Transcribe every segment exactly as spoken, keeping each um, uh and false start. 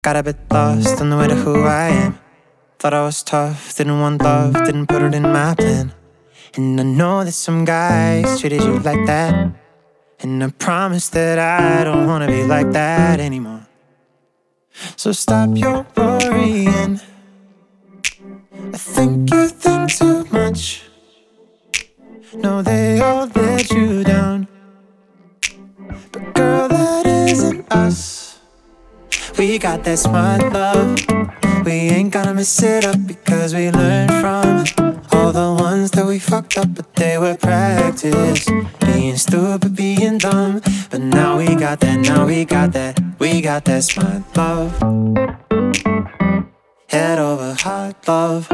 Got a bit lost on the way to who I am. Thought I was tough, didn't want love, didn't put it in my plan. And I know that some guys treated you like that, and I promise that I don't wanna be like that anymore. So stop your worrying. I think you think too much. No, they all let you down, but girl, that isn't us. We got that smart love. We ain't gonna mess it up because we learned from all the ones that we fucked up, but they were practice. Being stupid, being dumb. But now we got that, now we got that. We got that smart love. Head over heart love.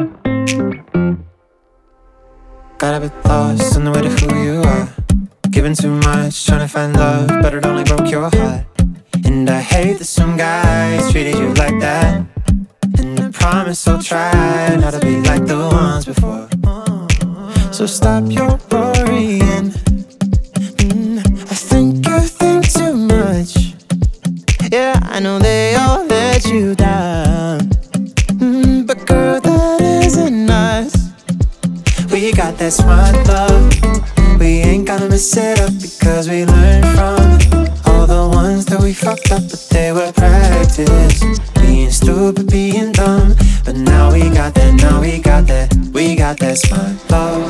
Got a bit lost on the way to who you are. Giving too much, trying to find love, but it only broke your heart. And I hate that some guys treated you like that, and I promise I'll try not to be like the ones before. So stop your worrying. mm, I think you think too much. Yeah, I know they all let you down, mm, but girl, that isn't us. We got that smart love. We ain't gonna mess it up because we learned from all the ones that we fucked up, but they were practice. Being stupid, being dumb. But now we got that, now we got that. We got that smart love.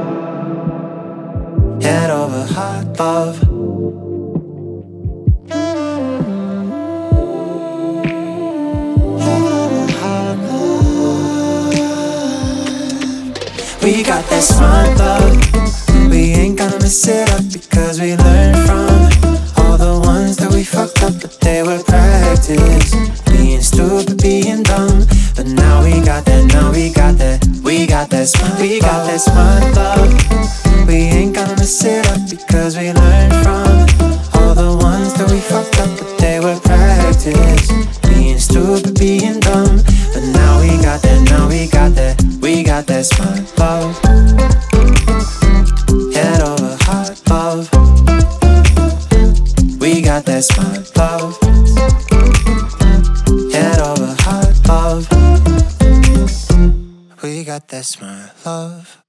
Head over heart love. Head over heart love. We got that smart love. We ain't gonna mess it up because we learned from all the ones that we fucked up, but they were practice. Being stupid, being dumb. But now we got that, now we got that. We got that smart, we got that smart love. We ain't gonna mess it up because we learned from all the ones that we fucked up, but they were practice. Being stupid, being dumb. But now we got that, now we got that. We got that smart love. Head over heart love. We got that smart love. Head over heart love. We got that smart love.